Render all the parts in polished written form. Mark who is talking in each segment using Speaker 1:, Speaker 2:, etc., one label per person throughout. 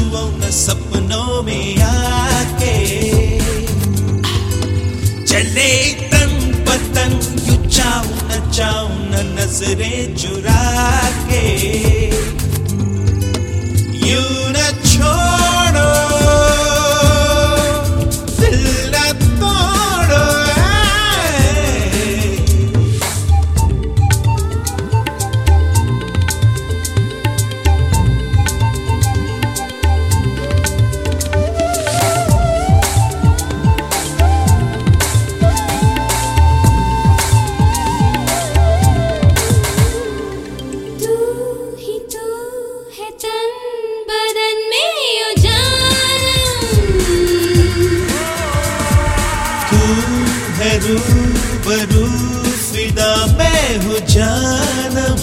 Speaker 1: छुओ न सपनों में आके, चले तन बदन यू चाहूं न नजरें चुरा के, यू न छोड़ो दिल न तोड़ो। रूबरू फिदा मैं हूँ जानम,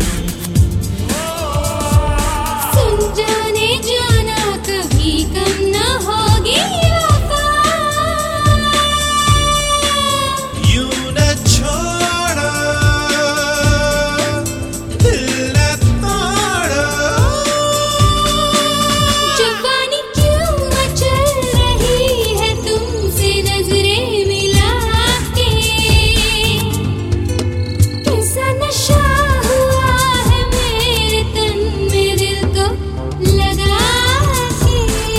Speaker 2: सुन जाने जाना कभी कम न होगी वफा,
Speaker 1: यूं न छोड़ो दिल न तोड़ो।
Speaker 2: जवानी क्यों मचल रही है तुमसे नजरें मिला के, कैसा नशा हुआ है मेरे तन में दिल को लगा के।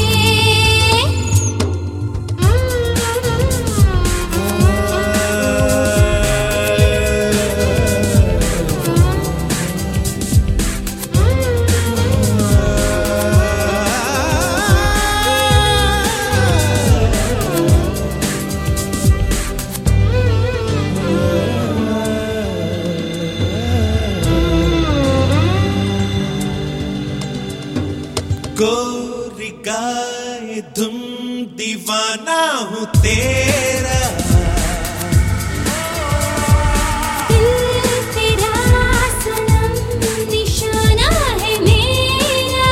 Speaker 1: गोरी गाए तुम दीवाना हूँ तेरा,
Speaker 2: दिल तेरा सनम निशाना है मेरा,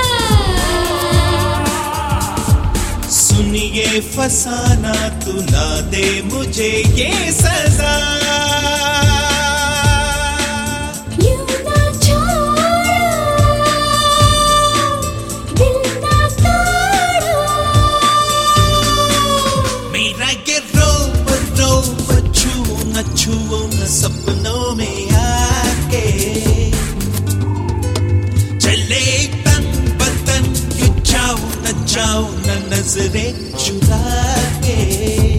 Speaker 1: सुनिए फसाना तू ना दे मुझे ये सजा। छुओ न सपनों में आके, चले तन बदन यू चाहूं न नजरें चुरा के।